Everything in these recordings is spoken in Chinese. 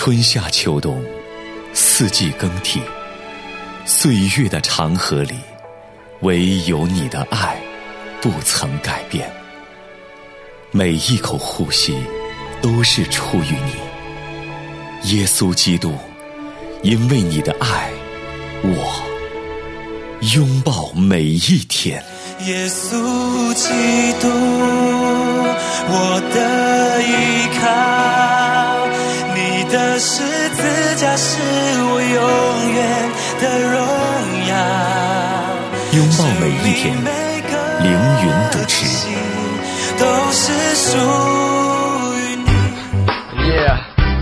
春夏秋冬，四季更替，岁月的长河里，唯有你的爱不曾改变。每一口呼吸都是出于你，耶稣基督，因为你的爱，我拥抱每一天。 耶稣基督，我的依靠，你的十字架是我永远的荣耀。 拥抱每一天，凌云主持。 都是属于你。 Yeah，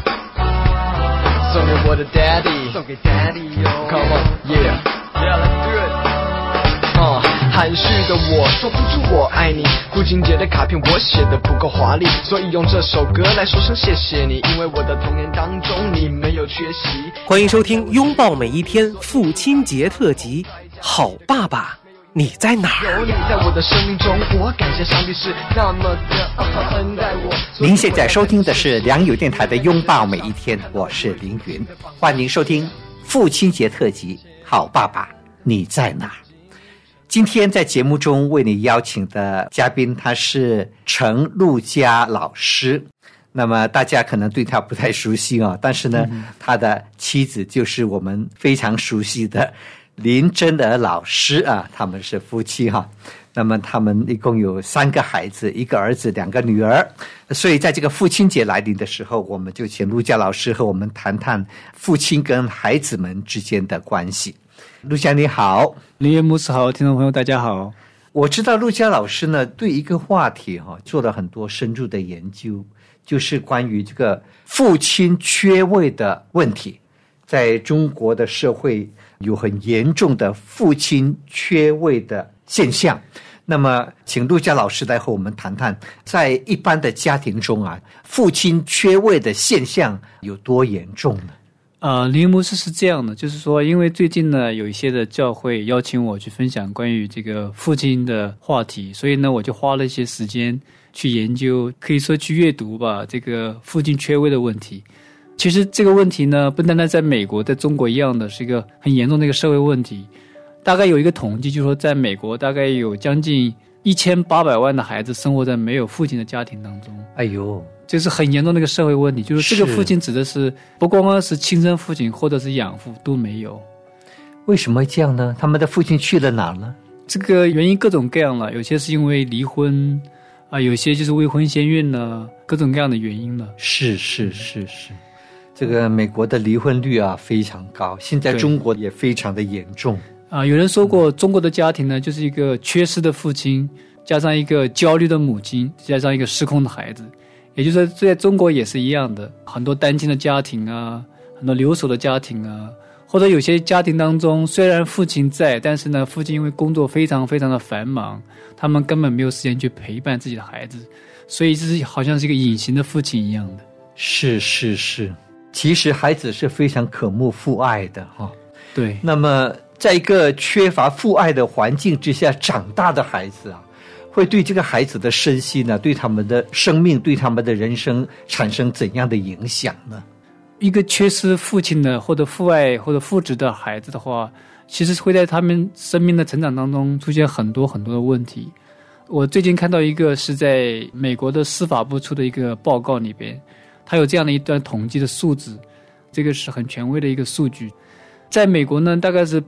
送给我的 daddy， 送给 daddy 哟。Come on，yeah，let's do it。含蓄的我说不出我爱你，父亲节的卡片我写的不够华丽，所以用这首歌来说声谢谢你，因为我的童年当中你没有缺席。 欢迎收听拥抱每一天父亲节特辑，好爸爸你在哪儿？ 有你在我的生命中，我感谢上帝是那么的恩待我。 您现在收听的是良友电台的拥抱每一天，我是凌云，欢迎收听父亲节特辑，好爸爸你在哪儿？今天在节目中为你邀请的嘉宾，他是陈陆家老师。那么大家可能对他不太熟悉啊，但是呢，他的妻子就是我们非常熟悉的林真儿老师啊，他们是夫妻哈。那么他们一共有3个孩子，一个儿子，2个女儿。所以在这个父亲节来临的时候，我们就请陆家老师和我们谈谈父亲跟孩子们之间的关系。陆家你好。 林岳牧师好，听众朋友大家好。 我知道陆家老师呢对一个话题做了很多深入的研究，就是关于这个父亲缺位的问题。在中国的社会有很严重的父亲缺位的现象。那么请陆家老师来和我们谈谈，在一般的家庭中啊，父亲缺位的现象有多严重呢？ 林牧师是这样的，就是说因为最近呢有一些的教会邀请我去分享关于这个父亲的话题，所以呢我就花了一些时间去研究，可以说去阅读吧，这个父亲缺位的问题。其实这个问题呢不单单在美国，在中国一样的是一个很严重的一个社会问题。大概有一个统计，就是说在美国大概有将近1800万的孩子生活在没有父亲的家庭当中。 哎呦， 这是很严重的一个社会问题，就是这个父亲指的是不光光是亲生父亲或者是养父都没有。 为什么会这样呢？他们的父亲去了哪呢？ 这个原因各种各样了，有些是因为离婚啊，有些就是未婚先孕呢，各种各样的原因了。 是。这个美国的离婚率啊非常高，现在中国也非常的严重啊。有人说过，中国的家庭呢，就是一个缺失的父亲，加上一个焦虑的母亲，加上一个失控的孩子。也就是说，在中国也是一样的，很多单亲的家庭啊，很多留守的家庭啊，或者有些家庭当中虽然父亲在，但是呢，父亲因为工作非常非常的繁忙，他们根本没有时间去陪伴自己的孩子，所以这是好像是一个隐形的父亲一样的。 是，其实孩子是非常渴慕父爱的哈。 对。 那么在一个缺乏父爱的环境之下长大的孩子啊，会对这个孩子的身心呢，对他们的生命，对他们的人生产生怎样的影响呢？ 一个缺失父亲的或者父爱或者父职的孩子的话，其实会在他们生命的成长当中出现很多很多的问题。我最近看到一个是在美国的司法部出的一个报告里边，它有这样的一段统计的数字，这个是很权威的一个数据。在美国呢，大概是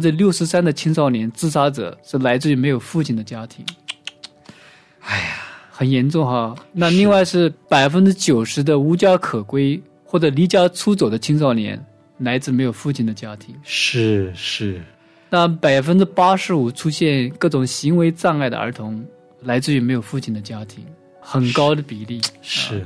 63%的青少年自杀者是来自于没有父亲的家庭。 哎呀， 很严重哈。那另外是90%的无家可归或者离家出走的青少年来自没有父亲的家庭。 是。 那85%出现各种行为障碍的儿童来自于没有父亲的家庭，很高的比例。 是。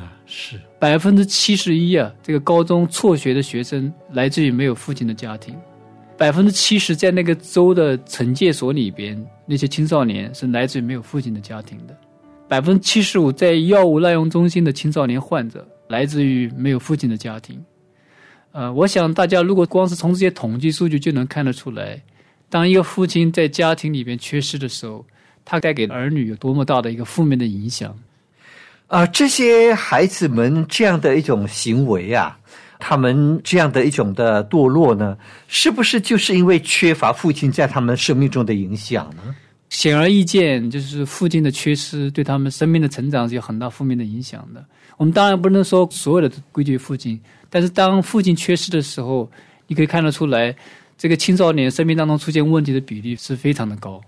71%啊，这个高中辍学的学生来自于没有父亲的家庭。70%在那个州的惩戒所里边，那些青少年是来自于没有父亲的家庭的。75%在药物滥用中心的青少年患者来自于没有父亲的家庭。我想大家如果光是从这些统计数据就能看得出来，当一个父亲在家庭里边缺失的时候，他带给儿女有多么大的一个负面的影响。 这些孩子们这样的一种行为啊， 他们这样的一种的堕落呢，是不是就是因为缺乏父亲在他们生命中的影响呢？ 显而易见，就是父亲的缺失对他们生命的成长是有很大负面的影响的。我们当然不能说所有的都归咎于父亲，但是当父亲缺失的时候，你可以看得出来，这个青少年生命当中出现问题的比例是非常的高。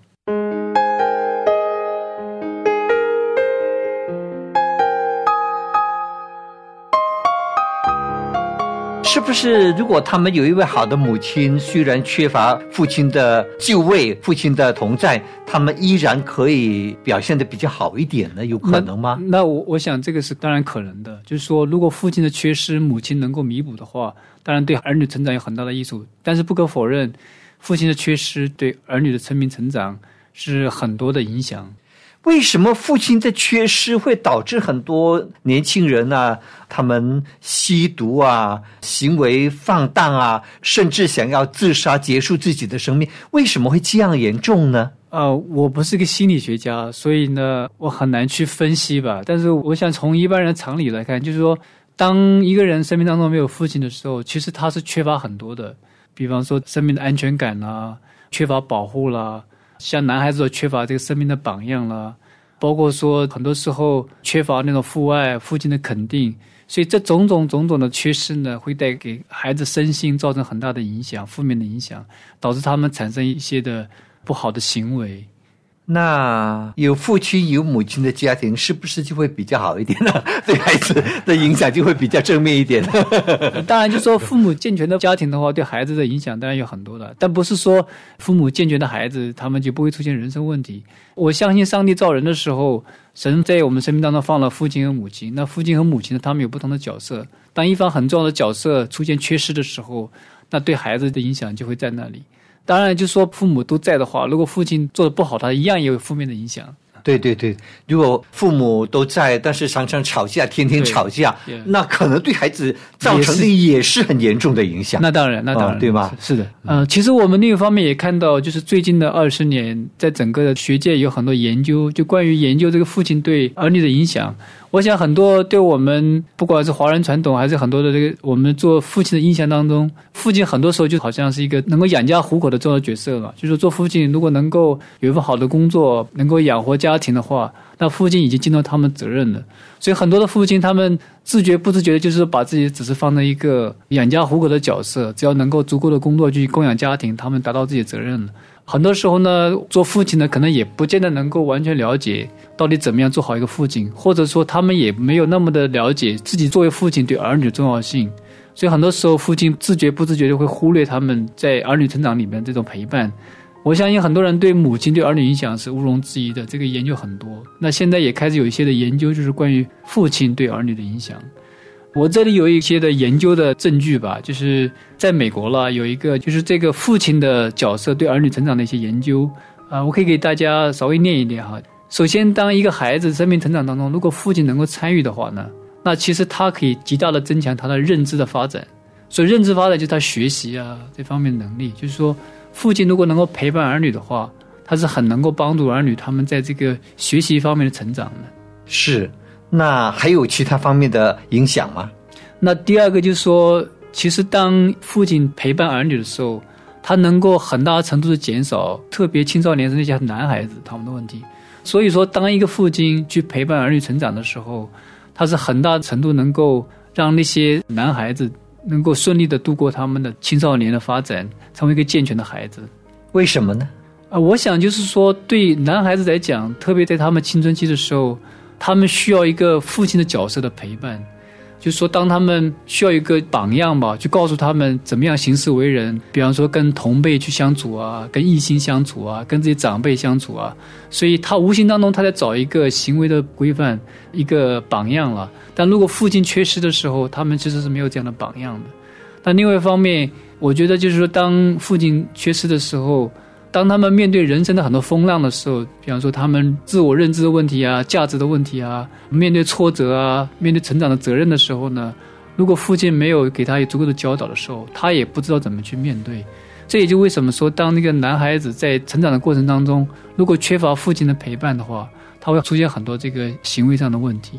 是不是如果他们有一位好的母亲，虽然缺乏父亲的就位、父亲的同在，他们依然可以表现得比较好一点呢？有可能吗？ 那我想这个是当然可能的，就是说如果父亲的缺失母亲能够弥补的话，当然对儿女成长有很大的益处。但是不可否认，父亲的缺失对儿女的生命成长是很多的影响。 为什么父亲的缺失会导致很多年轻人啊，他们吸毒啊，行为放荡啊，甚至想要自杀结束自己的生命？为什么会这样严重呢？ 我不是个心理学家，所以呢，我很难去分析吧。但是我想从一般人的常理来看，就是说，当一个人生命当中没有父亲的时候，其实他是缺乏很多的，比方说生命的安全感啦，缺乏保护啦。像男孩子缺乏这个生命的榜样啦，包括说很多时候缺乏那种父爱、父亲的肯定，所以这种种的缺失呢，会带给孩子身心造成很大的影响，负面的影响，导致他们产生一些的不好的行为。 那有父亲有母亲的家庭是不是就会比较好一点呢？对孩子的影响就会比较正面一点。 当然就说父母健全的家庭的话，对孩子的影响当然有很多的，但不是说父母健全的孩子他们就不会出现人生问题。我相信上帝造人的时候，神在我们生命当中放了父亲和母亲，那父亲和母亲呢，他们有不同的角色，当一方很重要的角色出现缺失的时候，那对孩子的影响就会在那里。当然就说父母都在的话，如果父亲做得不好，他一样也有负面的影响。 对对对，如果父母都在，但是常常吵架，天天吵架，那可能对孩子造成的也是很严重的影响。 那当然， 对吗？ 是的。其实我们另一方面也看到，就是最近的20年，在整个的学界有很多研究，就关于研究这个父亲对儿女的影响。我想很多对我们不管是华人传统还是很多的这个我们做父亲的印象当中，父亲很多时候就好像是一个能够养家糊口的重要角色了。就是做父亲如果能够有一份好的工作，能够养活家庭的话，那父亲已经尽到他们责任了。所以很多的父亲他们自觉不自觉的就是把自己只是放在一个养家糊口的角色，只要能够足够的工作去供养家庭，他们达到自己的责任了。很多时候呢，做父亲的可能也不见得能够完全了解到底怎么样做好一个父亲，或者说他们也没有那么的了解自己作为父亲对儿女的重要性。所以很多时候父亲自觉不自觉的会忽略他们在儿女成长里面这种陪伴。我相信很多人对母亲对儿女影响是毋庸置疑的，这个研究很多。那现在也开始有一些的研究，就是关于父亲对儿女的影响。我这里有一些的研究的证据吧，就是在美国了，有一个就是这个父亲的角色对儿女成长的一些研究我可以给大家稍微念一点哈。首先，当一个孩子生命成长当中，如果父亲能够参与的话呢，那其实他可以极大的增强他的认知的发展。所以认知发展就是他学习这方面的能力，就是说父亲如果能够陪伴儿女的话，他是很能够帮助儿女他们在这个学习方面的成长的。 是。那还有其他方面的影响吗？ 那第二个就是说，其实当父亲陪伴儿女的时候，他能够很大程度的减少特别青少年那些男孩子他们的问题。所以说当一个父亲去陪伴儿女成长的时候，他是很大程度能够让那些男孩子能够顺利的度过他们的青少年的发展，成为一个健全的孩子。 为什么呢？ 我想就是说，对男孩子来讲，特别在他们青春期的时候，他们需要一个父亲的角色的陪伴。就是说当他们需要一个榜样吧，去告诉他们怎么样行事为人，比方说跟同辈去相处跟异性相处跟这些长辈相处所以他无形当中他在找一个行为的规范，一个榜样了。但如果父亲缺失的时候，他们其实是没有这样的榜样的。但另外一方面，我觉得就是说当父亲缺失的时候，当他们面对人生的很多风浪的时候，比方说他们自我认知的问题价值的问题面对挫折面对成长的责任的时候呢，如果父亲没有给他有足够的教导的时候，他也不知道怎么去面对。这也就为什么说当那个男孩子在成长的过程当中，如果缺乏父亲的陪伴的话，他会出现很多这个行为上的问题。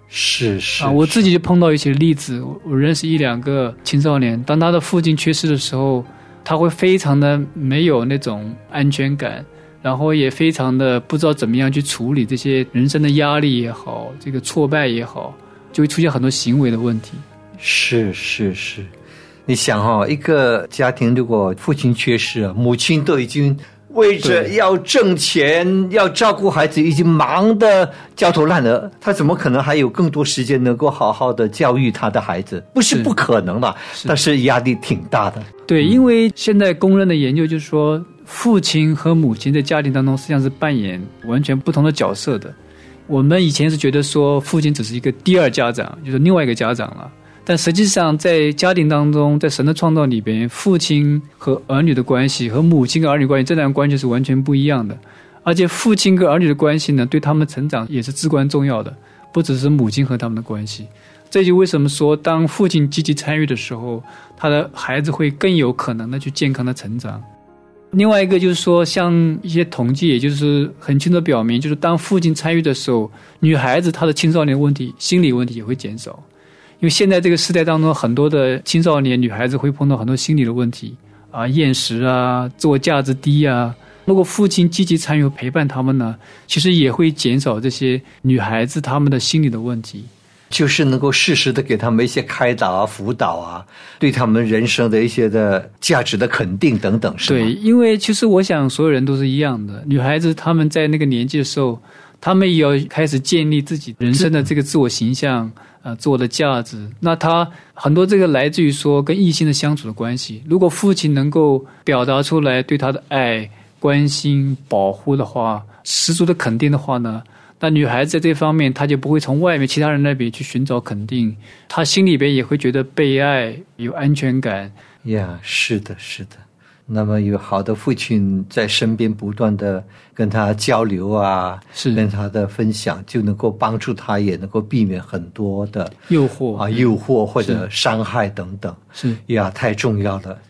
是我自己就碰到一些例子，我认识1-2个青少年，当他的父亲去世的时候，他会非常的没有那种安全感，然后也非常的不知道怎么样去处理这些人生的压力也好，这个挫败也好，就会出现很多行为的问题。 是，你想一个家庭如果父亲缺失，母亲都已经为着要挣钱要照顾孩子已经忙得焦头烂额，他怎么可能还有更多时间能够好好的教育他的孩子？不是不可能吧，但是压力挺大的。 对，因为现在公认的研究就是说，父亲和母亲在家庭当中实际上是扮演完全不同的角色的。我们以前是觉得说父亲只是一个第二家长，就是另外一个家长了，但实际上在家庭当中，在神的创造里边，父亲和儿女的关系和母亲跟儿女关系这两个关系是完全不一样的。而且父亲跟儿女的关系呢，对他们成长也是至关重要的，不只是母亲和他们的关系。这就为什么说当父亲积极参与的时候，他的孩子会更有可能的去健康的成长。另外一个就是说，像一些统计也就是很清楚地表明，就是当父亲参与的时候，女孩子她的青少年问题心理问题也会减少。因为现在这个时代当中，很多的青少年女孩子会碰到很多心理的问题啊，厌食啊，自我价值低啊。如果父亲积极参与陪伴他们呢，其实也会减少这些女孩子她们的心理的问题。 就是能够适时的给他们一些开导啊、辅导啊，对他们人生的一些的价值的肯定等等，是吗？ 对，因为其实我想所有人都是一样的，女孩子她们在那个年纪的时候，她们也要开始建立自己人生的这个自我形象。自我的价值，那他很多这个来自于说跟异性的相处的关系。如果父亲能够表达出来对他的爱、关心、保护的话，十足的肯定的话呢，那女孩子在这方面她就不会从外面其他人那边去寻找肯定，她心里边也会觉得被爱、有安全感。 是的。那么有好的父亲在身边不断的跟他交流啊，跟他的分享，就能够帮助他，也能够避免很多的诱惑或者伤害等等。太重要了。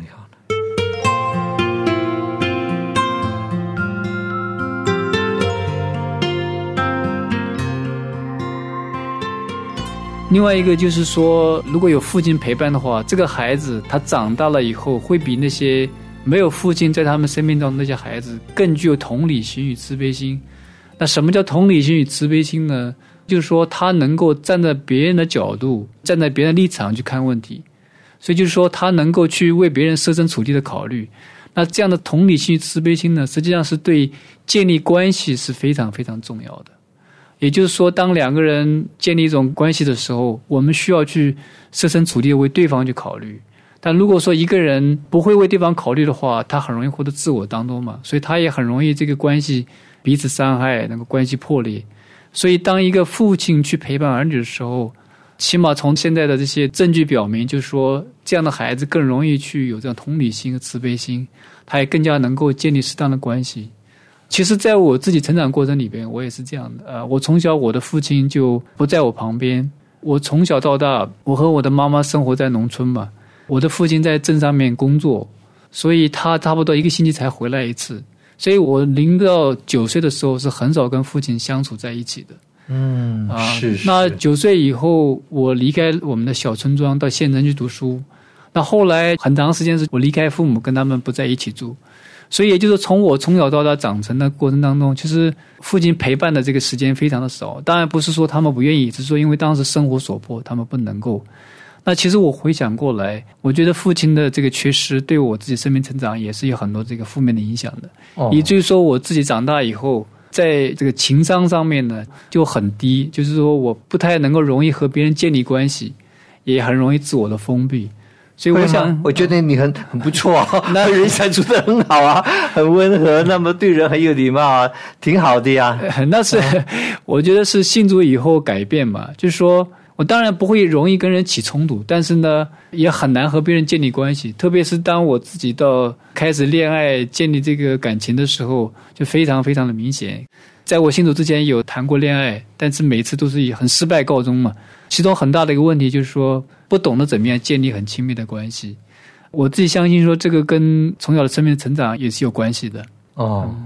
另外一个就是说，如果有父亲陪伴的话，这个孩子他长大了以后会比那些没有父亲在他们生命中的那些孩子更具有同理心与慈悲心。那什么叫同理心与慈悲心呢？就是说他能够站在别人的角度，站在别人的立场去看问题，所以就是说他能够去为别人设身处地的考虑。那这样的同理心与慈悲心呢，实际上是对建立关系是非常非常重要的。也就是说，当两个人建立一种关系的时候，我们需要去设身处地为对方去考虑。但如果说一个人不会为对方考虑的话，他很容易活得自我当中嘛，所以他也很容易这个关系彼此伤害，那个关系破裂。所以当一个父亲去陪伴儿女的时候，起码从现在的这些证据表明，就是说这样的孩子更容易去有这样同理心和慈悲心，他也更加能够建立适当的关系。其实在我自己成长过程里边，我也是这样的。我从小我的父亲就不在我旁边，我从小到大，我和我的妈妈生活在农村嘛，我的父亲在镇上面工作，所以他差不多1个星期才回来一次，所以我0到9岁的时候是很少跟父亲相处在一起的。 是。 那9岁以后，我离开我们的小村庄到县城去读书，那后来很长时间是我离开父母，跟他们不在一起住。所以也就是从我从小到大长成的过程当中，其实父亲陪伴的这个时间非常的少。当然不是说他们不愿意，只是说因为当时生活所迫，他们不能够。那其实我回想过来，我觉得父亲的这个缺失对我自己生命成长也是有很多这个负面的影响的。以至于说我自己长大以后，在这个情商上面呢就很低，就是说我不太能够容易和别人建立关系，也很容易自我的封闭。所以我想， 我觉得你很不错啊，那人相处得很好啊，很温和，那么对人很有礼貌啊，挺好的呀。 那是我觉得是信主以后改变嘛，就是说我当然不会容易跟人起冲突，但是呢也很难和别人建立关系，特别是当我自己到开始恋爱建立这个感情的时候，就非常非常的明显。在我信主之前有谈过恋爱，但是每次都是以很失败告终嘛。其中很大的一个问题就是说不懂得怎么样建立很亲密的关系。我自己相信说这个跟从小的生命的成长也是有关系的。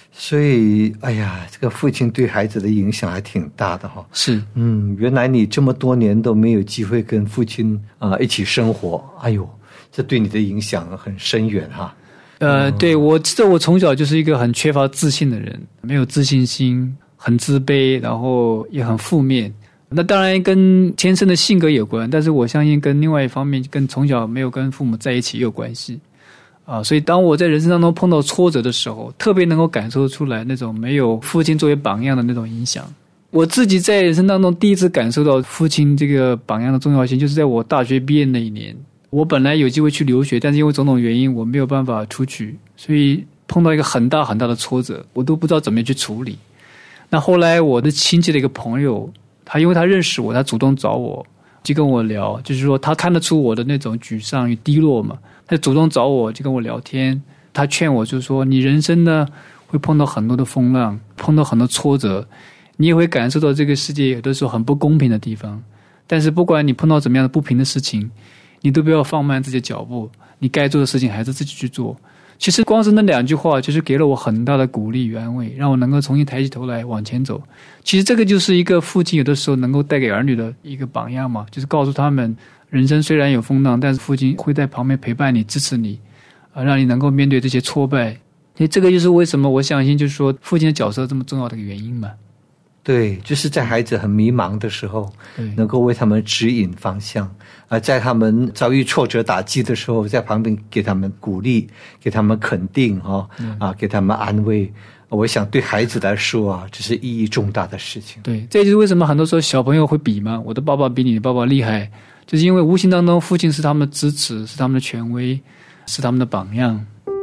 所以，哎呀，这个父亲对孩子的影响还挺大的哈。 是， 原来你这么多年都没有机会跟父亲一起生活，哎呦，这对你的影响很深远哈。 对，我记得我从小就是一个很缺乏自信的人，没有自信心，很自卑，然后也很负面。那当然跟天生的性格有关，但是我相信跟另外一方面，跟从小没有跟父母在一起也有关系。所以当我在人生当中碰到挫折的时候，特别能够感受出来那种没有父亲作为榜样的那种影响。我自己在人生当中第一次感受到父亲这个榜样的重要性，就是在我大学毕业那一年。我本来有机会去留学，但是因为种种原因我没有办法出去，所以碰到一个很大很大的挫折，我都不知道怎么样去处理。那后来我的亲戚的一个朋友，他因为他认识我，他主动找我，就跟我聊，就是说他看得出我的那种沮丧与低落嘛，他就主动找我，就跟我聊天。他劝我就说，你人生呢会碰到很多的风浪，碰到很多挫折，你也会感受到这个世界有的时候很不公平的地方，但是不管你碰到怎么样的不平的事情，你都不要放慢自己的脚步，你该做的事情还是自己去做。其实光是那2句话就是给了我很大的鼓励与安慰，让我能够重新抬起头来往前走。其实这个就是一个父亲有的时候能够带给儿女的一个榜样嘛，就是告诉他们人生虽然有风浪，但是父亲会在旁边陪伴你，支持你，让你能够面对这些挫败。所以这个就是为什么我相信就是说父亲的角色这么重要的一个原因嘛。 对，就是在孩子很迷茫的时候，能够为他们指引方向，在他们遭遇挫折打击的时候，在旁边给他们鼓励，给他们肯定给他们安慰。我想对孩子来说这是意义重大的事情。 对，这就是为什么很多时候小朋友会比嘛，我的爸爸比你的爸爸厉害，就是因为无形当中父亲是他们的支持，是他们的权威，是他们的榜样。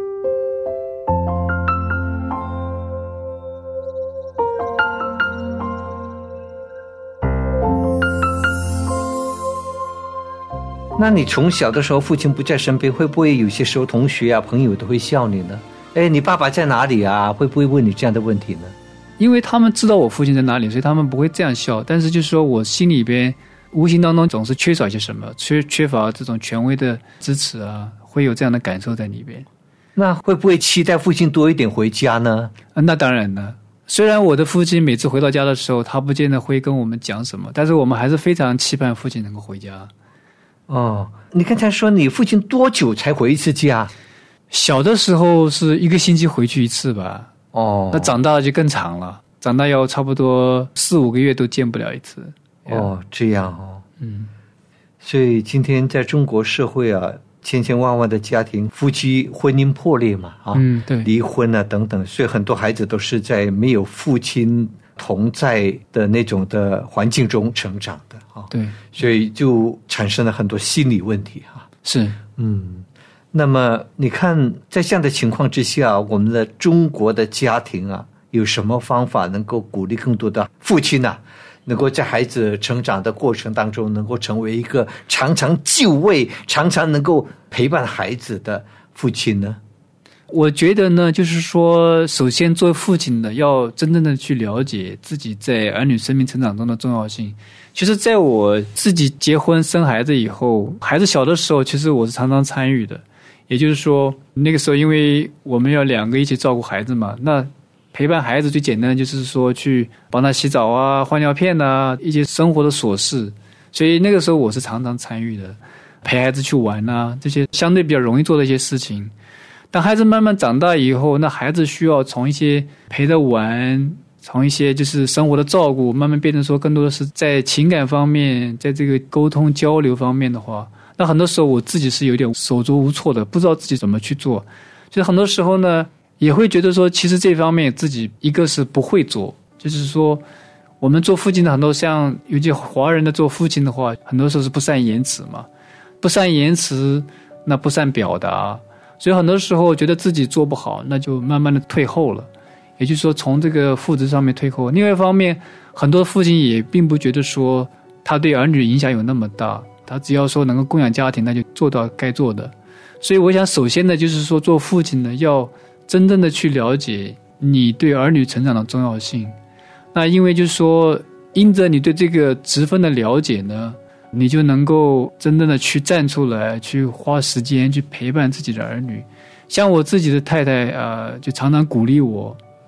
那你从小的时候父亲不在身边，会不会有些时候同学朋友都会笑你呢？你爸爸在哪里啊？会不会问你这样的问题呢？ 因为他们知道我父亲在哪里，所以他们不会这样笑，但是就是说我心里边无形当中总是缺少一些什么，缺乏这种权威的支持会有这样的感受在里边。 那会不会期待父亲多一点回家呢？ 那当然了，虽然我的父亲每次回到家的时候他不见得会跟我们讲什么，但是我们还是非常期盼父亲能够回家。 你刚才说你父亲多久才回一次家？ 小的时候是1个星期回去一次吧。那长大了就更长了，长大要差不多4-5个月都见不了一次。 这样所以今天在中国社会千千万万的家庭，夫妻婚姻破裂嘛对， 离婚等等，所以很多孩子都是在没有父亲同在的那种的环境中成长的对， 所以就产生了很多心理问题是那么你看在这样的情况之下，我们的中国的家庭有什么方法能够鼓励更多的父亲能够在孩子成长的过程当中能够成为一个常常就位，常常能够陪伴孩子的父亲呢？ 我觉得呢，就是说首先做父亲的要真正的去了解自己在儿女生命成长中的重要性。其实在我自己结婚生孩子以后，孩子小的时候其实我是常常参与的，也就是说那个时候因为我们要2个一起照顾孩子嘛，那陪伴孩子最简单的就是说去帮他洗澡换尿片一些生活的琐事，所以那个时候我是常常参与的，陪孩子去玩这些相对比较容易做的一些事情。当孩子慢慢长大以后，那孩子需要从一些陪着玩，从一些就是生活的照顾，慢慢变成说更多的是在情感方面，在这个沟通交流方面的话，那很多时候我自己是有点手足无措的，不知道自己怎么去做。就是很多时候呢也会觉得说其实这方面自己一个是不会做，就是说我们做父亲的很多像尤其华人的做父亲的话，很多时候是不善言辞嘛，不善言辞那不善表达，所以很多时候觉得自己做不好，那就慢慢的退后了，也就是说从这个父职上面退后。另外一方面，很多父亲也并不觉得说他对儿女影响有那么大，他只要说能够供养家庭，那就做到该做的。所以我想首先呢，就是说做父亲的要真正的去了解你对儿女成长的重要性。那因为就是说因着你对这个职分的了解呢，你就能够真正的去站出来，去花时间去陪伴自己的儿女。像我自己的太太就常常鼓励我，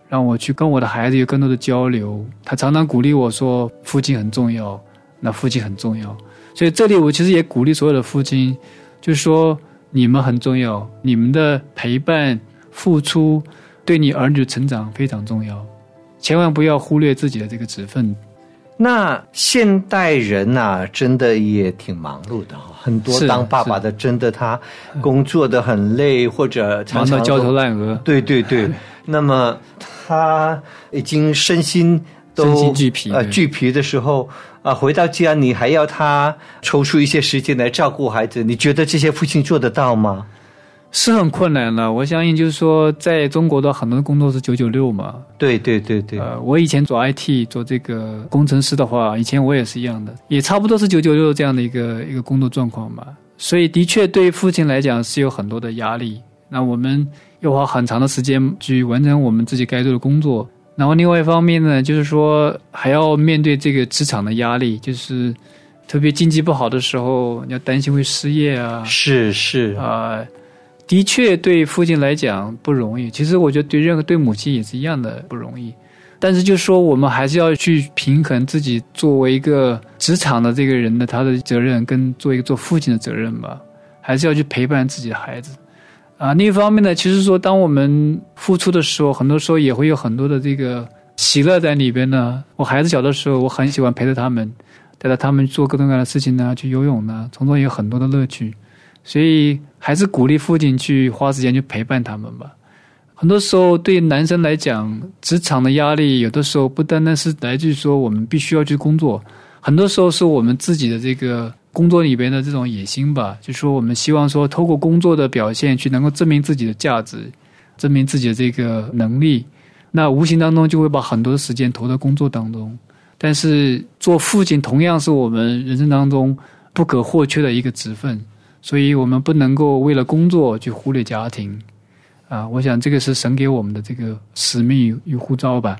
让我去跟我的孩子有更多的交流。他常常鼓励我说父亲很重要，那父亲很重要。所以这里我其实也鼓励所有的父亲，就是说你们很重要，你们的陪伴付出对你儿女的成长非常重要，千万不要忽略自己的这个职分。 那现代人啊，真的也挺忙碌的，很多当爸爸的真的他工作的很累，或者常常忙到焦头烂额。 对对对，那么他已经身心俱疲的时候啊，回到家你还要他抽出一些时间来照顾孩子，你觉得这些父亲做得到吗？ 是很困难了，我相信就是说，在中国的很多工作是996嘛。 对对对对。 我以前做 IT 做这个工程师的话，以前我也是一样的，也差不多是996这样的一个工作状况嘛。所以的确对父亲来讲是有很多的压力。那我们要花很长的时间去完成我们自己该做的工作。然后另外一方面呢，就是说还要面对这个职场的压力，就是特别经济不好的时候，你要担心会失业啊。 是的确对父亲来讲不容易，其实我觉得对母亲也是一样的不容易。但是就是说我们还是要去平衡自己作为一个职场的这个人的他的责任跟做父亲的责任吧，还是要去陪伴自己的孩子。另一方面呢，其实说当我们付出的时候，很多时候也会有很多的这个喜乐在里边呢。我孩子小的时候，我很喜欢陪着他们，带着他们做各种各样的事情呢，去游泳呢，从中有很多的乐趣。所以还是鼓励父亲去花时间去陪伴他们吧。很多时候对男生来讲，职场的压力有的时候不单单是来自于说我们必须要去工作，很多时候是我们自己的这个工作里边的这种野心吧，就是说我们希望说透过工作的表现去能够证明自己的价值，证明自己的这个能力，那无形当中就会把很多的时间投到工作当中。但是做父亲同样是我们人生当中不可或缺的一个职分，所以我们不能够为了工作去忽略家庭我想这个是神给我们的这个使命与呼召吧。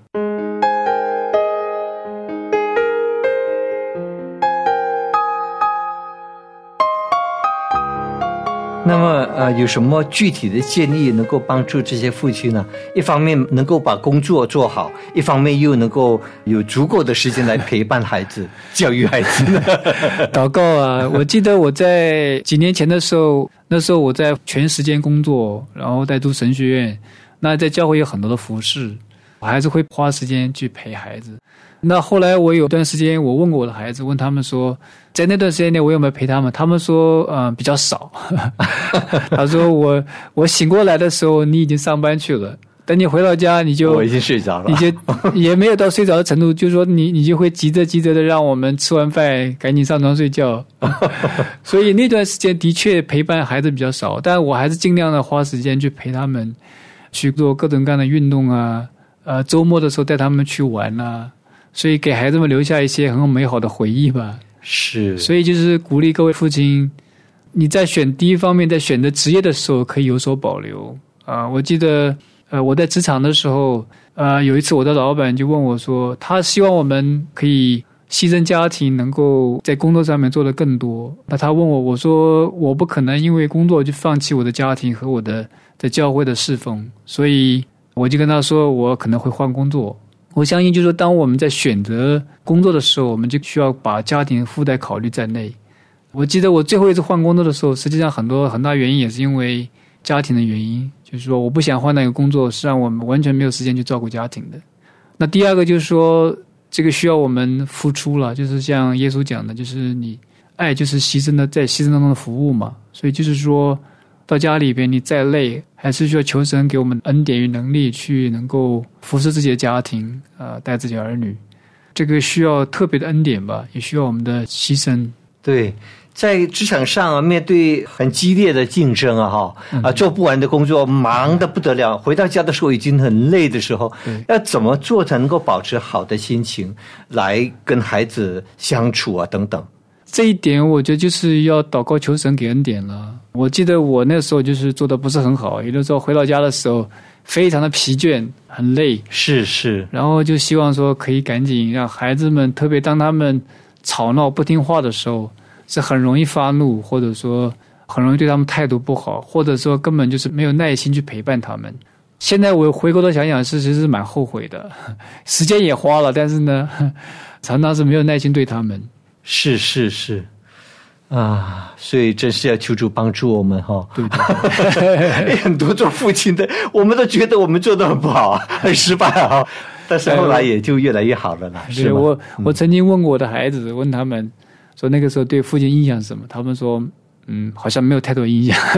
那么有什么具体的建议能够帮助这些父亲呢？一方面能够把工作做好，一方面又能够有足够的时间来陪伴孩子教育孩子呢？ 祷告我记得我在几年前的时候，那时候我在全时间工作，然后在读神学院，那在教会有很多的服事，我还是会花时间去陪孩子。那后来我有段时间我问过我的孩子，问他们说在那段时间内我有没有陪他们，他们说比较少他说我醒过来的时候你已经上班去了，等你回到家我已经睡着了， 你就也没有到睡着的程度就是说你就会急着的让我们吃完饭赶紧上床睡觉所以那段时间的确陪伴孩子比较少，但我还是尽量的花时间去陪他们去做各种各样的运动周末的时候带他们去玩所以给孩子们留下一些很美好的回忆吧。 是， 所以就是鼓励各位父亲，你在第一方面在选择职业的时候可以有所保留我记得我在职场的时候有一次我的老板就问我说，他希望我们可以牺牲家庭，能够在工作上面做得更多。那他问我说我不可能因为工作就放弃我的家庭和我的在教会的侍奉，所以我就跟他说我可能会换工作。我相信就是说当我们在选择工作的时候，我们就需要把家庭附带考虑在内。我记得我最后一次换工作的时候，实际上很大原因也是因为家庭的原因，就是说我不想换那个工作是让我们完全没有时间去照顾家庭的。那第二个就是说这个需要我们付出了，就是像耶稣讲的，就是你爱就是在牺牲当中的服务嘛。所以就是说到家里边你再累还是需要求神给我们恩典与能力去能够服侍自己的家庭带自己的儿女，这个需要特别的恩典吧，也需要我们的牺牲。 对，在职场上面对很激烈的竞争做不完的工作，忙得不得了，回到家的时候已经很累的时候，要怎么做才能够保持好的心情来跟孩子相处等等？ 这一点我觉得就是要祷告求神给恩典了。我记得我那时候就是做的不是很好，有的时候回到家的时候非常的疲倦很累， 是， 然后就希望说可以赶紧让孩子们，特别当他们吵闹不听话的时候是很容易发怒，或者说很容易对他们态度不好，或者说根本就是没有耐心去陪伴他们。 现在我回过头想想，其实是蛮后悔的，时间也花了，但是呢，常常是没有耐心对他们。 是啊，所以真是要求主帮助我们哈。 对对很多做父亲的，我们都觉得我们做得很不好，很失败啊，但是后来也就越来越好了啦。是吗？ 我曾经问过我的孩子，问他们说那个时候对父亲印象是什么？他们说，好像没有太多印象。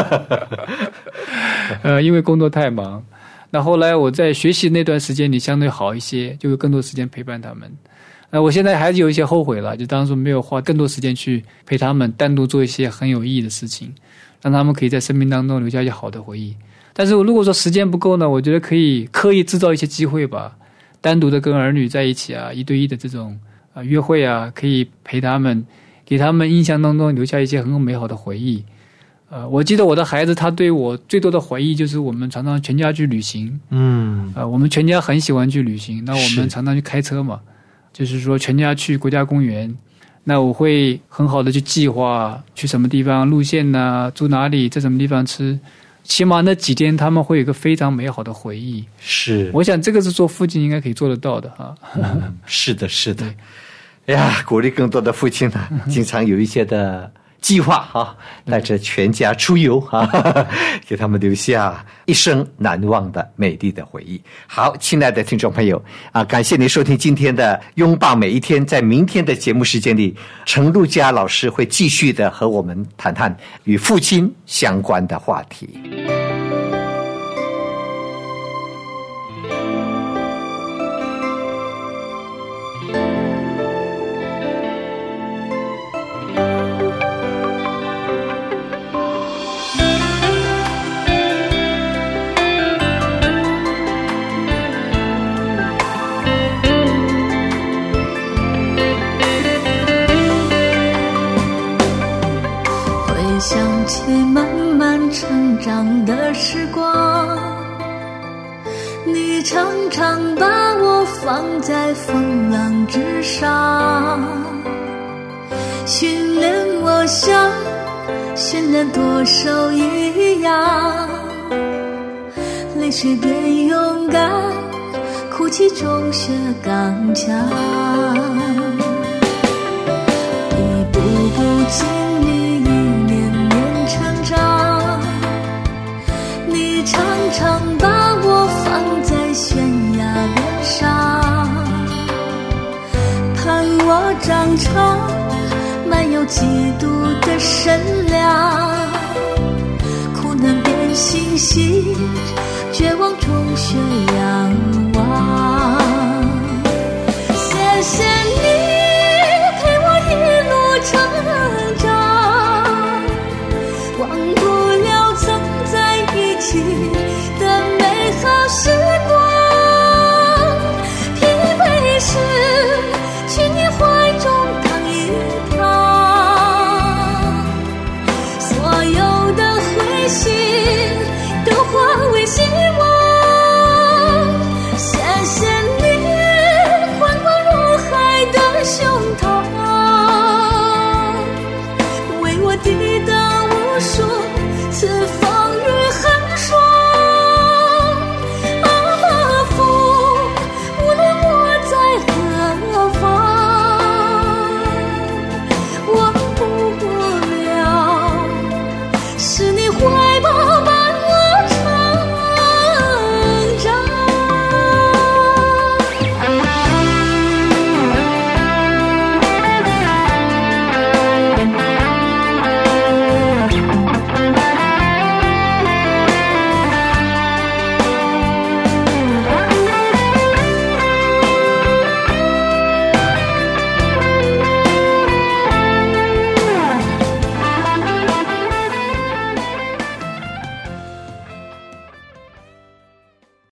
因为工作太忙。那后来我在学习那段时间里相对好一些，就有更多时间陪伴他们。我现在还是有一些后悔了，就当初没有花更多时间去陪他们，单独做一些很有意义的事情，让他们可以在生命当中留下一些好的回忆。但是如果说时间不够呢，我觉得可以刻意制造一些机会吧，单独的跟儿女在一起啊，一对一的这种约会啊，可以陪他们，给他们印象当中留下一些很美好的回忆。我记得我的孩子他对我最多的回忆就是我们常常全家去旅行。我们全家很喜欢去旅行，那我们常常去开车嘛，就是说全家去国家公园，那我会很好的去计划去什么地方，路线啊，住哪里，在什么地方吃，起码那几天他们会有一个非常美好的回忆。 是， 我想这个是做父亲应该可以做得到的哈。 是的。哎呀，鼓励更多的父亲呢，经常有一些的计划哈，带着全家出游哈，给他们留下一生难忘的美丽的回忆。好，亲爱的听众朋友感谢您收听今天的拥抱每一天。在明天的节目时间里，程路佳老师会继续的和我们谈谈与父亲相关的话题。 想起慢慢成长的时光，你常常把我放在风浪之上，训练我像现在舵手一样，泪水变勇敢，哭泣中学刚强，一步步经历常常把我放在悬崖边上，盼我长成满有基督的身量，苦难变信心，绝望中学呀